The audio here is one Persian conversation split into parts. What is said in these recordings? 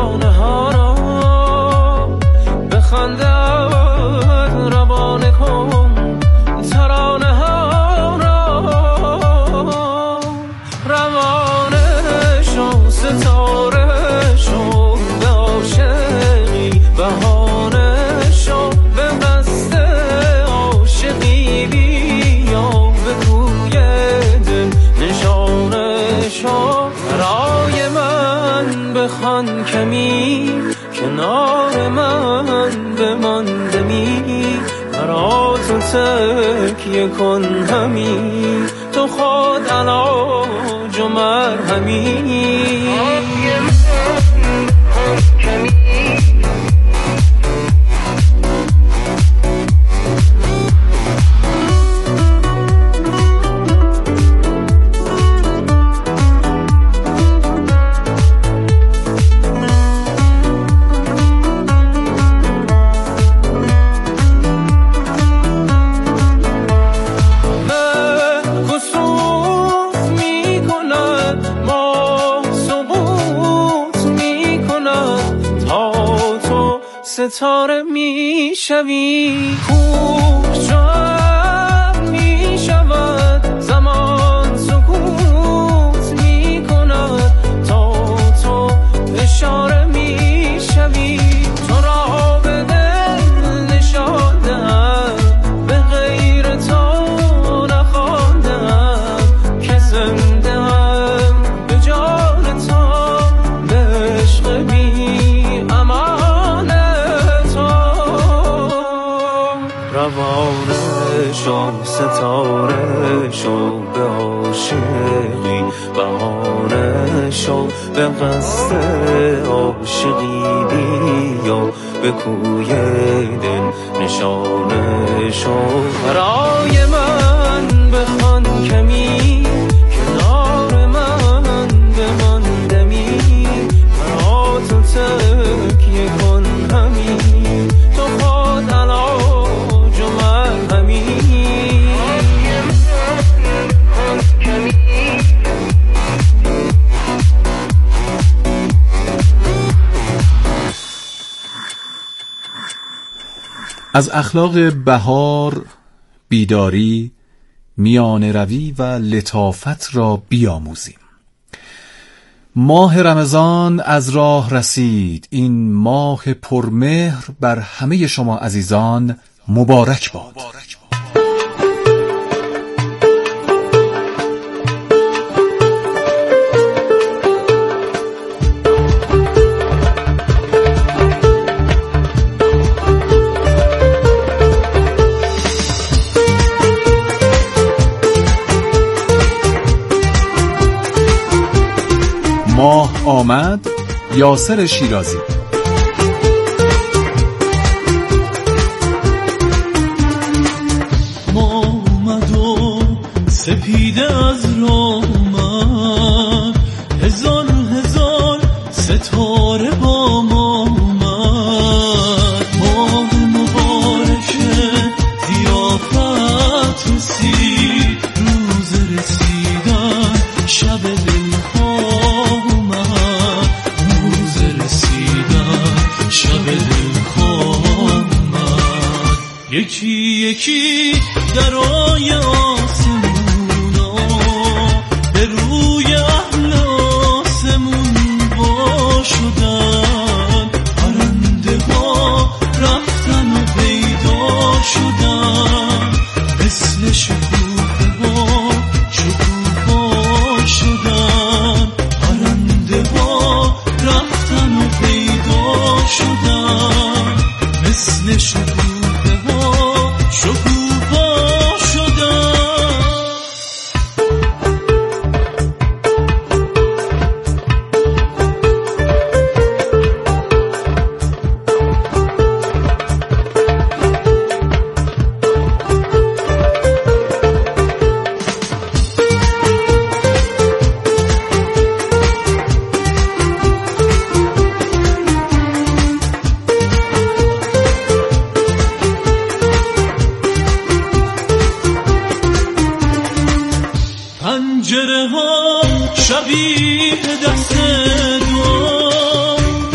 ترانه ها را بخندد روانه کن ترانه ها را روانه شو ستاره شو به عاشقی بهانه شو به قصد عاشقی بیا به کوی دل نشانه شو برای من بخوان کمی کنار من بمان دمی برا تو تکیه کن همی تو خود علاج و مرهمی ستاره می شوی کوچم می شود زمان سکوت می کند تا تو اشاره می شوی تو را به دل نشاندم به غیر تو نخواندم که زنده هم به جان تو به عشق بی امان روانه شو ستاره شو به عاشقی بهانه شو به قصد عاشقی بیا به کوی دل نشانه شو برای من بخوان کمی کنار من بمان دمی برا تو تکیه کن همی تو خود علاج و مرهمی از اخلاق بهار بیداری، میانه روی و لطافت را بیاموزیم. ماه رمضان از راه رسید. این ماه پرمهر بر همه شما عزیزان مبارک باد. ماه آمد، یاسر شیرازی. ماه آمد و سپیده از راه آمد، هزار هزار ستاره با ما آمد. ماه مبارک ضیافت رسید، روز رسیدن شب دلخواه آمد، روز رسیدن شب دلخواه آمد. یکی یکی درای آسمونا به روی اهل آسمون وا شدن، پرنده ها رفتن و پیدا شدن، مثل شکوفه ها شکوفا شدن، پرنده ها رفتن و پیدا شدن، مثل شکوفه ها شکوفا شدن.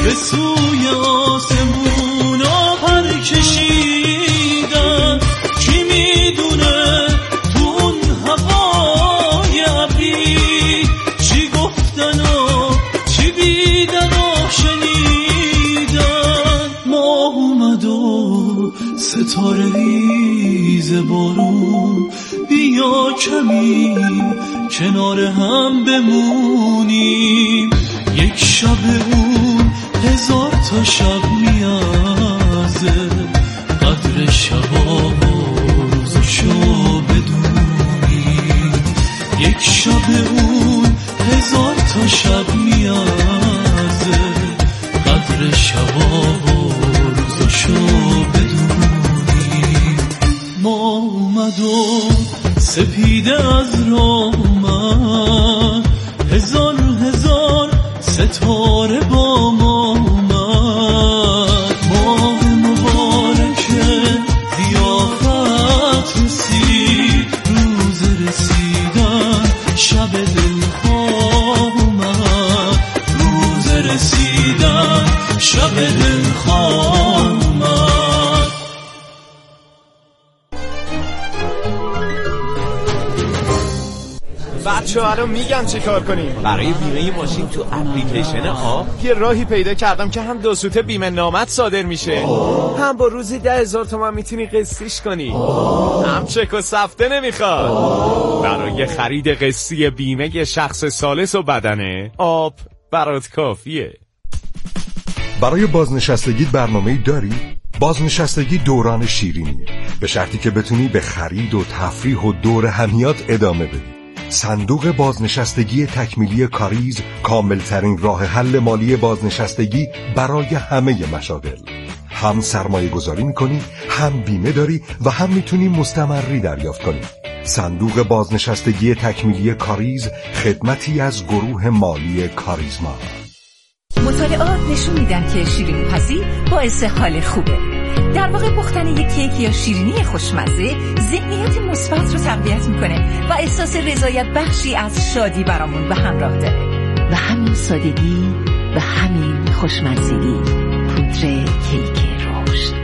به سوی آسمونا پر کشیدن. کی میدونه تو اون هوای ابری چی گفتن و چی دیدن و شنیدن. ماه اومد و ستاره ریز بارون، بیا کمی کنار هم بمونیم. یک شب اون 1000 تا شب میازه، قدر شبا و روزشو بدونیم. یک شب اون 1000 تا شب میازه، قدر شبا و روزشو بدونیم. ما اومد و سپیده از راه اومد، 1000 ستاره با ما اومد. ماه مبارکه ضیافت رسید، روز رسیدن شب دلخواه اومد. روز رسیدن شب دلخواه اومد. بچه‌ها رو میگم چی کار کنیم. برای بیمه ماشین تو اپلیکیشن آب یه راهی پیدا کردم که هم 2 سوته بیمه نامت صادر میشه، هم با روزی 10,000 تومان میتونی قسطیش کنی، هم چک و سفته نمیخواد. برای خرید قسطی بیمه شخص ثالث و بدنه آب برات کافیه. برای بازنشستگی برنامه‌ای داری؟ بازنشستگی دوران شیرینیه، به شرطی که بتونی به خرید و تفریح و دور همیات ادامه بدی. صندوق بازنشستگی تکمیلی کاریز کاملترین راه حل مالی بازنشستگی برای همه مشاغل. هم سرمایه گذاری میکنی، هم بیمه داری و هم میتونی مستمری دریافت کنی. صندوق بازنشستگی تکمیلی کاریز خدمتی از گروه مالی کاریزما. مطالعات نشون میدن که شیرینی پزی باعث حال خوبه. در واقع پختن یک کیک یا شیرینی خوشمزه ذهنیت مثبت رو تقویت میکنه و احساس رضایت بخشی از شادی برامون به همراه داره. و همین سادگی و همین خوشمزگی پودر کیک رشد.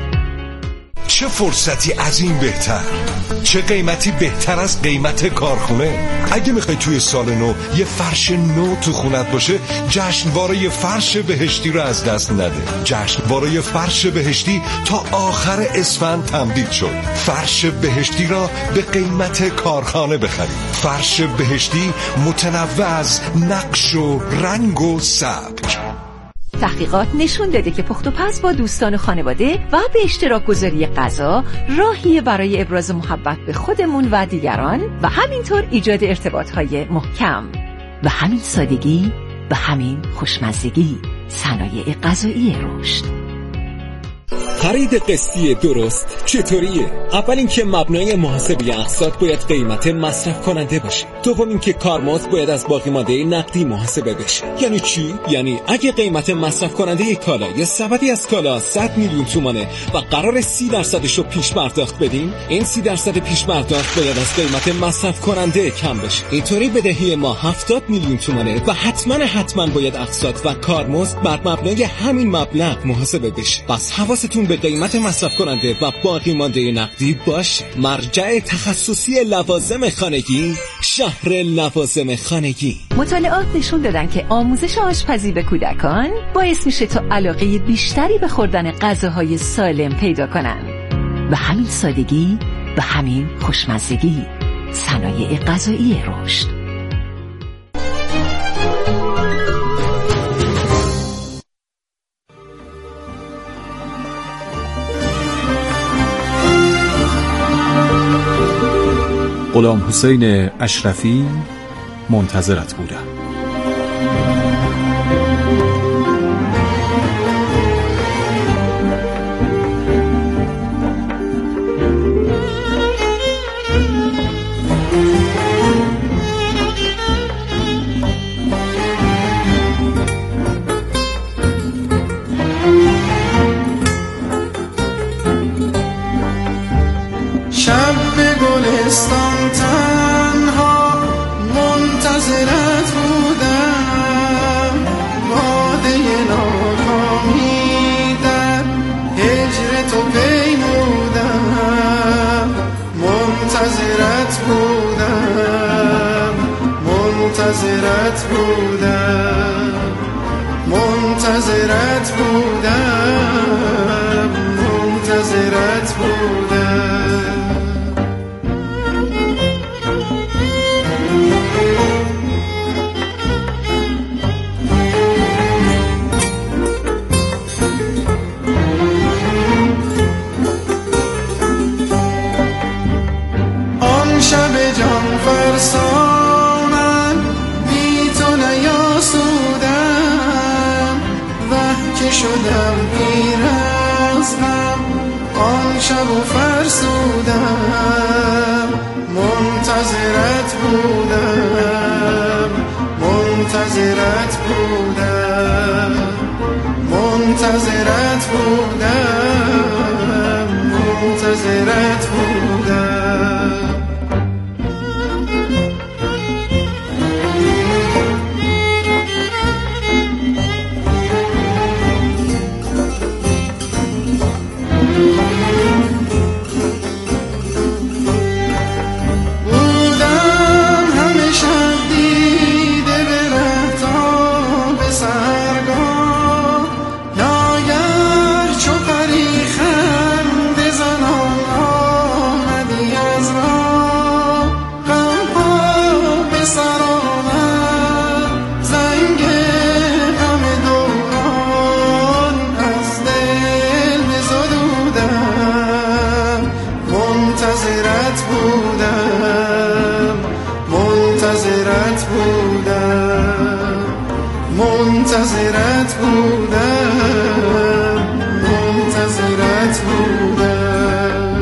چه فرصتی از این بهتر، چه قیمتی بهتر از قیمت کارخونه. اگه میخوای توی سال نو یه فرش نو تو خونت باشه، جشنواره فرش بهشتی رو از دست نده. جشنواره فرش بهشتی تا آخر اسفند تمدید شد. فرش بهشتی را به قیمت کارخانه بخرید. فرش بهشتی متنوع از نقش و رنگ و سبک. تحقیقات نشون داده که پخت و پز با دوستان و خانواده و به اشتراک گذاری غذا راهیه برای ابراز محبت به خودمون و دیگران و همینطور ایجاد ارتباطهای محکم. و همین سادگی و همین خوشمزگی صنایع غذایی رشد. خرید قسطی درست چطوریه؟ اول اینکه مبنای محاسبه اقساط باید قیمت مصرف کننده باشه. دوم اینکه کارمزد باید از باقی مانده نقدی محاسبه بشه. یعنی چی؟ یعنی اگه قیمت مصرف کننده یک کالا یا سبدی از کالا 100 میلیون تومانه و قرار 30% رو پیش پرداخت بدیم، این 30% پیش پرداخت باید از قیمت مصرف کننده کم بشه. اینطوری بدهی ما 70 میلیون تومانه و حتما باید اقساط و کارمزد بر مبنای همین مبلغ محاسبه بشه. پس حواستون به قیمت مصرف کننده و باقی مانده نقدی باشه. مرجع تخصصی لوازم خانگی، شهر لوازم خانگی. مطالعات نشون دادن که آموزش آشپزی به کودکان باعث میشه تا علاقه بیشتری به خوردن غذاهای سالم پیدا کنن. و همین سادگی و همین خوشمزگی صنایع غذایی رشد. غلام حسین اشرفی منتظرت بودم. شب به گلستان تنها منتظرت بود. پیر از غم آن شب و فرسودم منتظرت بودم منتظرت بودم منتظرت بودم منتظرت بودم منتظرت بودم منتظرت بودم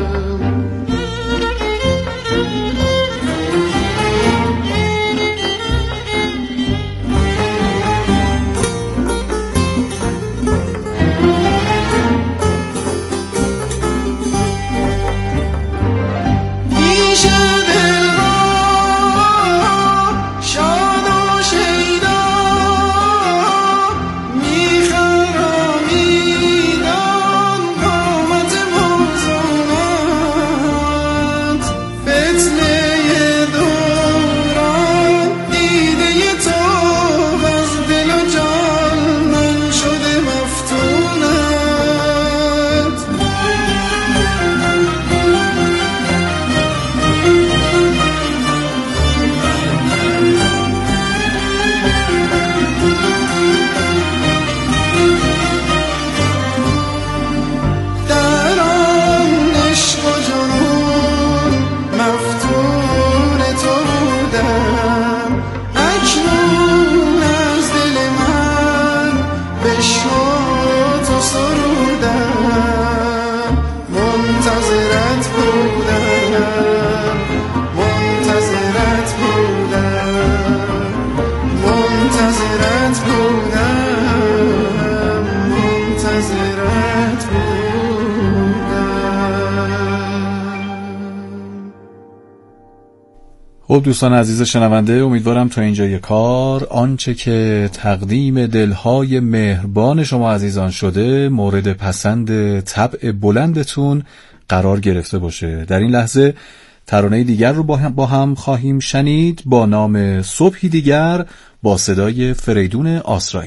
خب دوستان عزیز شنونده، امیدوارم تا اینجای کار آنچه که تقدیم دلهای مهربان شما عزیزان شده مورد پسند طبع بلندتون قرار گرفته باشه. در این لحظه ترانه دیگر رو با هم خواهیم شنید با نام صبحی دیگر با صدای فریدون آسرایی.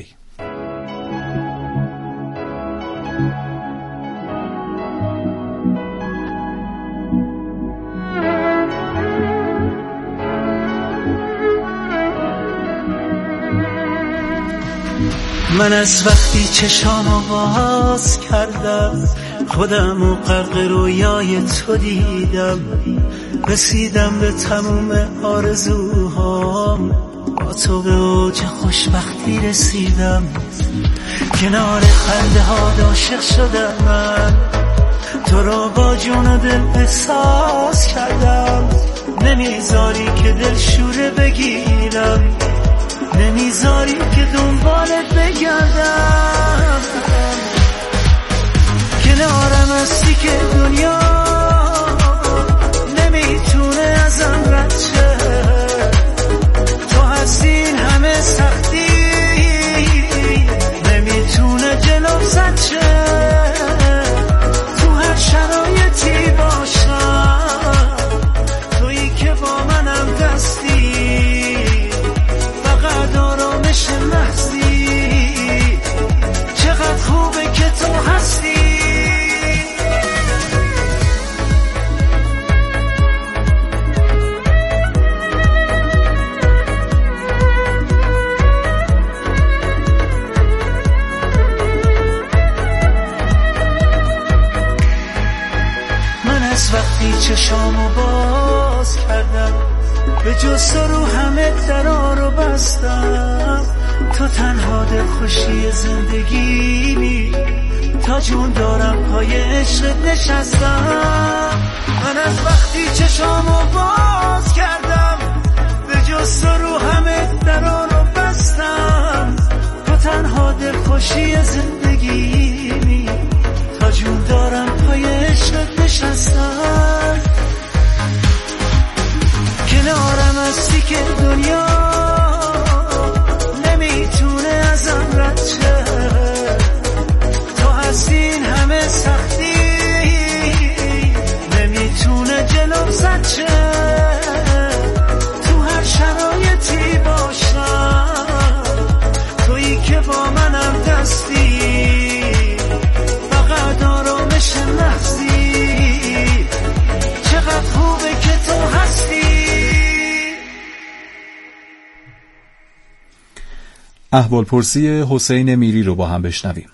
من از وقتی چشامو باز کردم خودم و غرق رویای تو دیدم، رسیدم به تموم آرزوهام، با تو به اوج خوشبختی رسیدم، کنار خنده ها عاشق شدم، من تو رو با جون و دل احساس کردم، نمیذاری که دل شوره بگیرم، نمیذاری که دنبالت بگردم، کنارم هستی که دنیا نمیتونه ازم رد شه، تو هستی این همه سختی نمیتونه جلوم زد شه، تو هر شرایطی باشم تویی که با منم دستی، آرامش محضی، چقدر خوبه که تو هستی. من از وقتی چشامو باز کردم به جز تو رو همه درا رو بستم، تو تنها دلخوشی زندگیمی، تا جون دارم پای عشقت نشستم. من از وقتی چشامو باز کردم به جز تو رو همه درا رو بستم. تو تنها دلخوشی زندگیمی تا جون دارم پای عشقت نشستم. کنارم هستی که دنیا نمیتونه ازم رد شه. تو هستین همه سختی نمیتونه جلوم زد شه. تو هر شرایطی باشم تویی که با منم دستی. فقط آرامش لحظی چقدر خوبه که تو هستی. احوالپرسی حسین میری رو با هم بشنویم.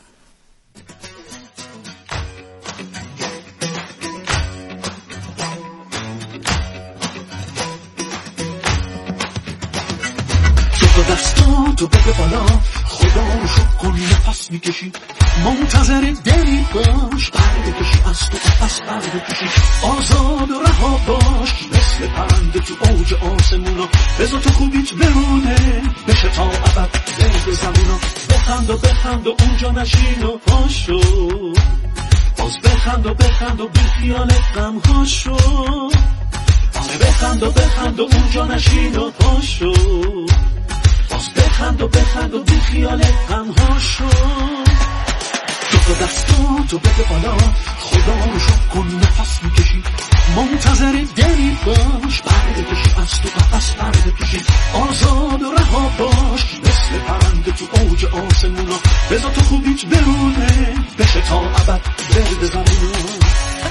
تو دستاتو بده بالا خدا رو شکر کن نفس میکشی. منتظر دلی باش برده کشی از تو قفس برده کشی. آزاد و رها باش مثل پرنده تو اوج آسمونا. بذار تو خوبیت بمونه بشه تا ابد زنده زمونا. بخند و اونجا نشین و پاشو باز بخند و بی خیال غم هاشو. آره بخند و اونجا نشین و پاشو باز بخند و بی خیال غم هاشو. تو دستاتو بده بالا خدا رو شکر کن نفس میکشی. منتظر دلی باش برده کشی از تو قفس برده کشی. آزاد و رها باش مثل پرنده تو اوج آسمونا. بذار تو خوبیت بمونه بشه تا ابد ورد زمونا.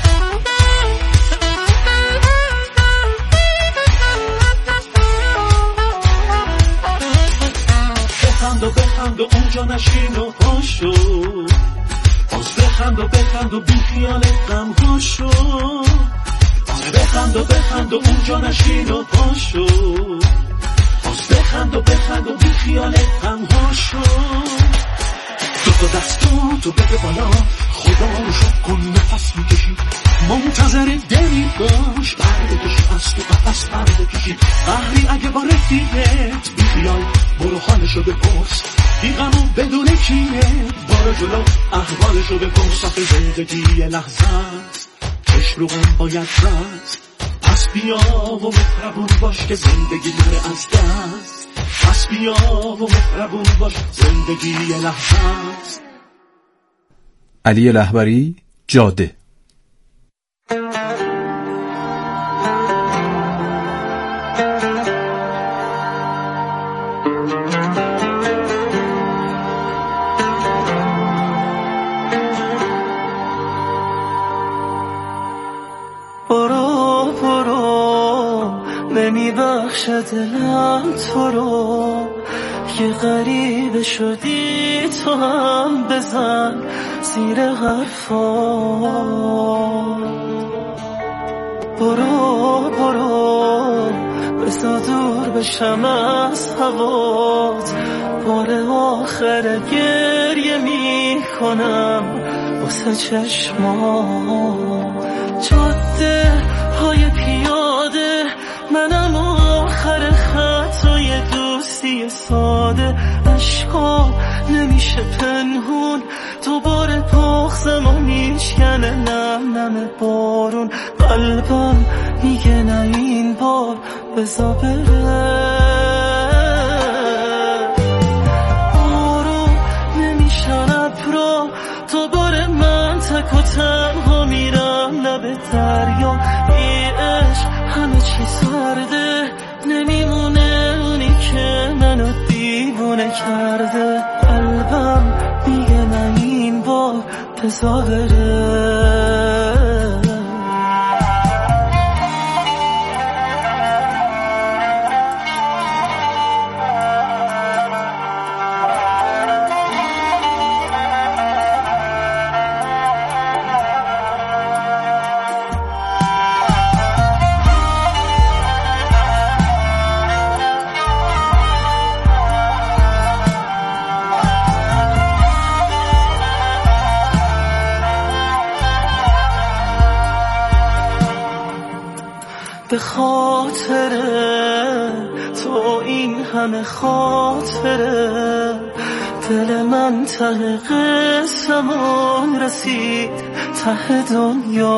بخند و اونجا نشین و پاشو باز بخند و بی خیال غم هاشو. آره بخند و اونجا نشین و پاشو باز بخند و بی خیال غم هاشو. تو دستاتو بده بالا خدا رو شکر کن نفس میکشی. منتظر دلی باش برده کشی از تو قفس برده کشی. قهری اگه با رفیقت بی خیال برو حالشو بپرس. بی غمو بدون کینه برو جلو احوالشو بپرس. آخه زندگی یه لحظه است چشم رو غم باید رست. پس بیا و مهربون باش که زندگی نره از دست. پس بیا و مهربون باش زندگی یه لحظه است. علی لهبری، جاده. نمیبخشه دلم تو رو یه غریبه شدی. تو هم بزن زیر حرفا. برو بسا دور بشم از هوات. بار آخر گریه میکنم واسه چشما. جاده های پیاده منم آخر خطای دوستی ساده. عشقا نمیشه پنهون دوباره بغضم و میشکنه نم بارون. قلبم میگه نه این بار بذار بره. بارون نمیشن ابرا دوباره من تک و تنها میرم لب دریا. بی عشق همه چی سرده نمیمونه اونی که منو دیوونه کرده. قلبم میگه نه این بار بذار بره. به خاطر تو این همه خاطره دل من ته قسمون رسید ته دنیا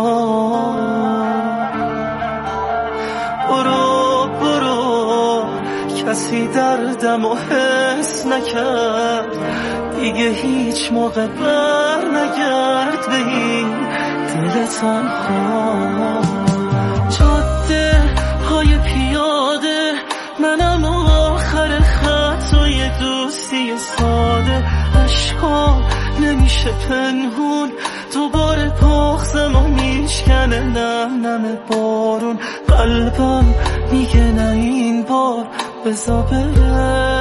برو برو کسی دردم و حس نکرد دیگه هیچ موقع بر نگرد به این دل تنها جاده های پیاده منم آخر خط و یه دوستی ساده عشقا نمیشه پنهون دوباره پاخزم و میشکنه نم نم بارون قلبم میگه نه این بار بزا بره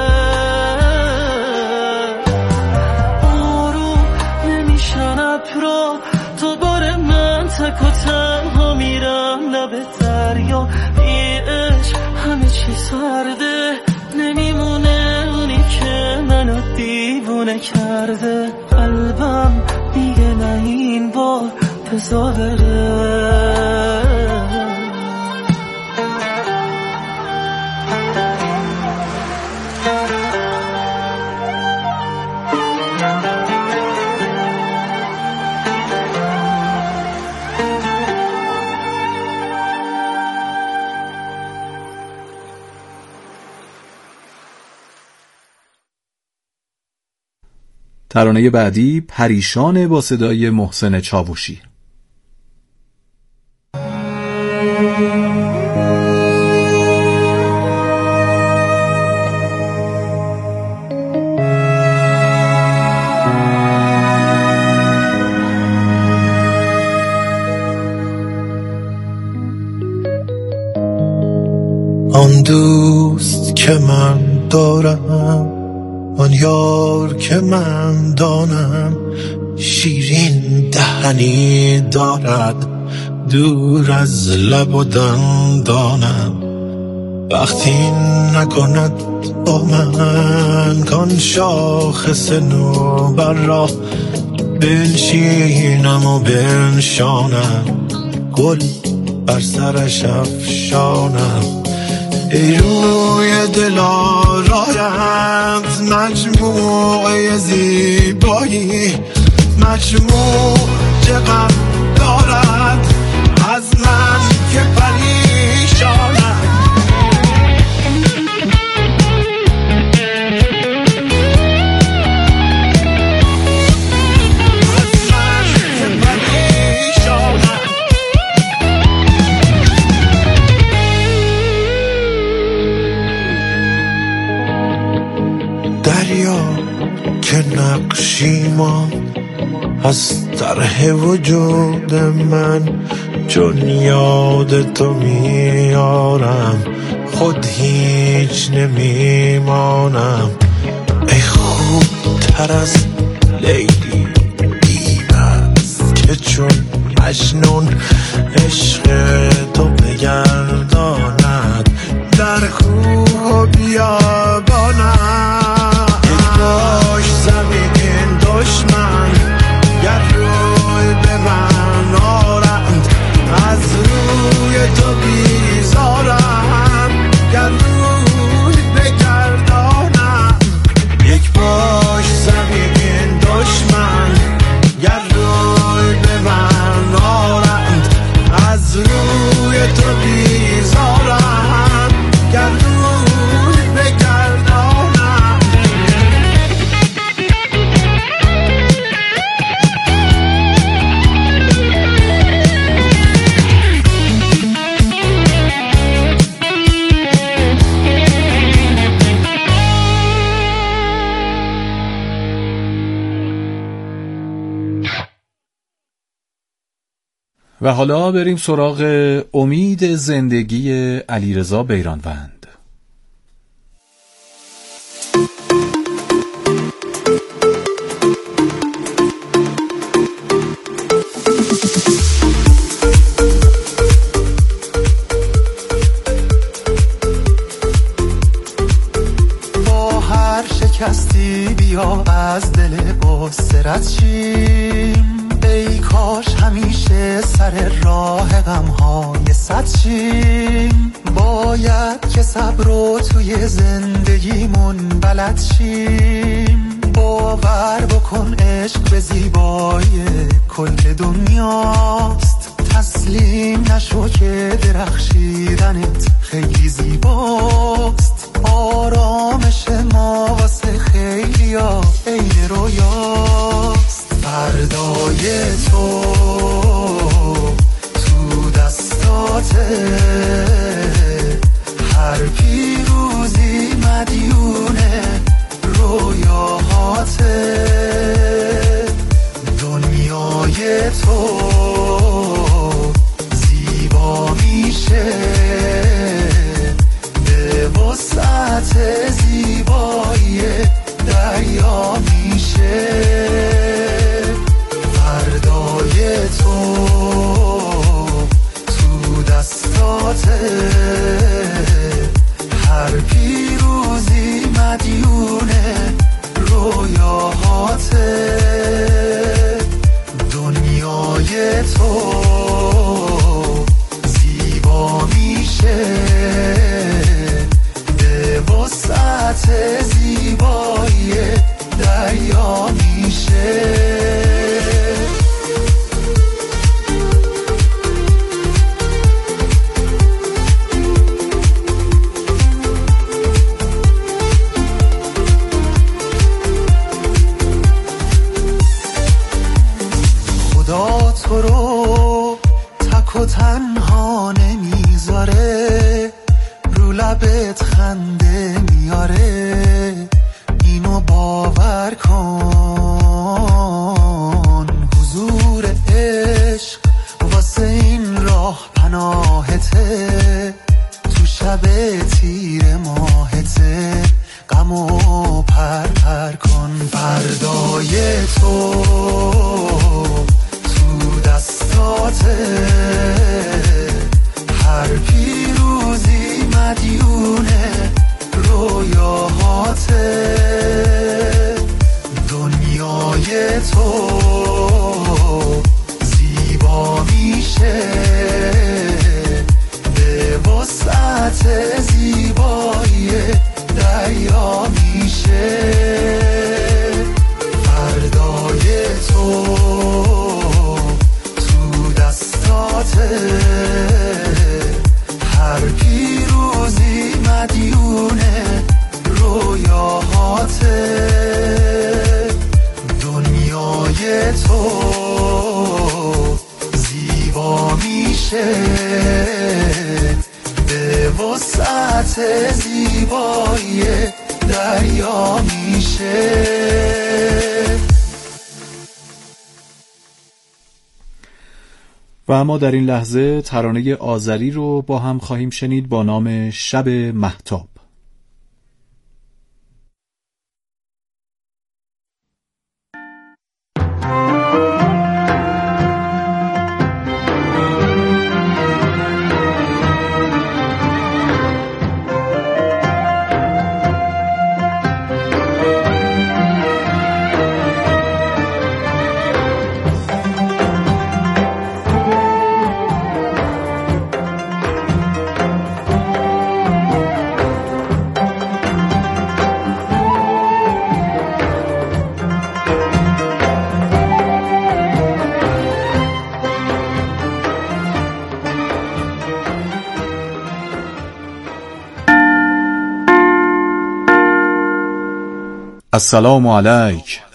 آروم نمیشن اپرا دوباره من تک و تنها میرم لب دریا بی عشق همه چی سرده نمیمونه اونی که منو دیوونه کرده قلبم میگه نه این بار بزا بره ترانه بعدی پریشان با صدای محسن چاوشی. آن دوست که من دارم آن یار که من دانم شیرین دهنی دارد دور از لب و دندانم وقتی نکند با من کان شاخص نوبر را بنشینم و بنشانم گل بر سرش افشانم ای روی دلارایت مجموعه زیبایی مجموع چقدر دارد از من که پریشانم که نقشی ما از طرح وجود من چون یاد تو میارم خود هیچ نمیمانم ای خوب تر از لیلی بی‌بست که چون مجنون عشق تو بگرداند در کوه و بیابانم باش زمین دشمن گر روی به من آرند از روی تو بیزارم گر روی بگردانم یک باش زمین دشمن گر روی به من آرند از روی تو بیزارم گر روی بگردانم و حالا بریم سراغ امید زندگی علیرضا بیرانوند. با هر شکستی بیا از دل بسرت شیم ای کاش همیشه سر راه غم‌های وسط شیم، باید که صبر رو توی زندگیمون بلد شیم. باور بکن عشق به زیبایی کل دنیاست، تسلیم نشو که درخشیدنت خیلی زیباست. آرامش ما واسه خیلی ها عین رویاست. فردای تو دستاته، هر پیروزی مدیونه رویاهاته. دنیای تو زیبا میشه به وسعت زیبایی دریا میشه. فردای تو هر پیروزی مدیونه رویاهاته. دنیای تو زیبا میشه به وسعت زیبایی دریا میشه. تو رو تک و تنها نمیذاره، رو لبت خنده میاره. اینو باور کن، حضور عشق واسه این راه پناهته. تو شب تیر ماهته، غمو پر پر کن. فردای تو هر پیروزی مدیونه رویاهاته. دنیای تو زیبا میشه به وسعت زیبایی دریا میشه. فردای تو هر پیروزی مدیونه رویاهاته. دنیای تو زیبا میشه به وسعت زیبایی دریا میشه. و اما در این لحظه ترانه آذری رو با هم خواهیم شنید با نام شب مهتاب. السلام علیک